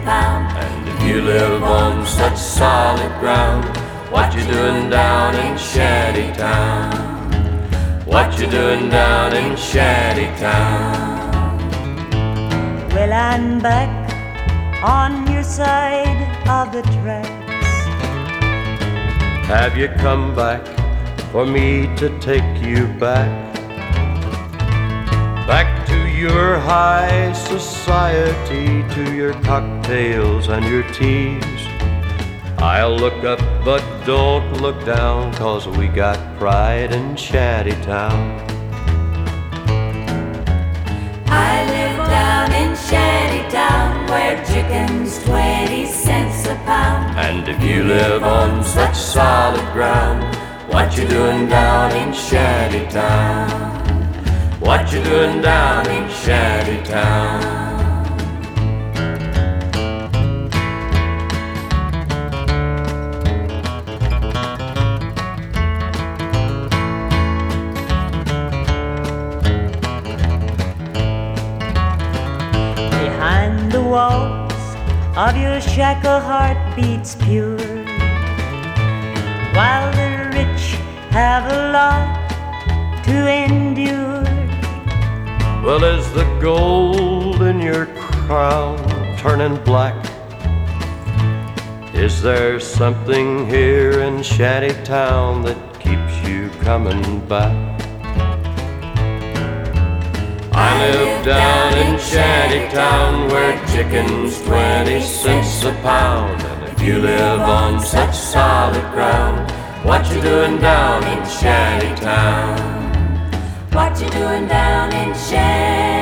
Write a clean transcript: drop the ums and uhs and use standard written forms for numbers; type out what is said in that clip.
pound. And if you live on such solid ground, what you doing down in Shantytown? What you doing down in Shantytown? Well, I'm back on your side of the tracks. Have you come back for me to take you back? Back to your high society, to your cocktails and your teas. I'll look up but don't look down, 'cause we got pride in Shantytown. I live down in Shantytown, where chicken's 20 cents a pound. And if you live on such solid ground, what you doing down in Shantytown? What you doing down in Shantytown? Behind the walls of your shack a heart beats pure, while the rich have a lot to endure. Well, is the gold in your crown turning black? Is there something here in Shantytown that keeps you coming back? I live down in Shantytown, where chicken's 20 cents a pound. And if you live on such solid ground, what you doing down in Shantytown? What you doing down in Shantytown?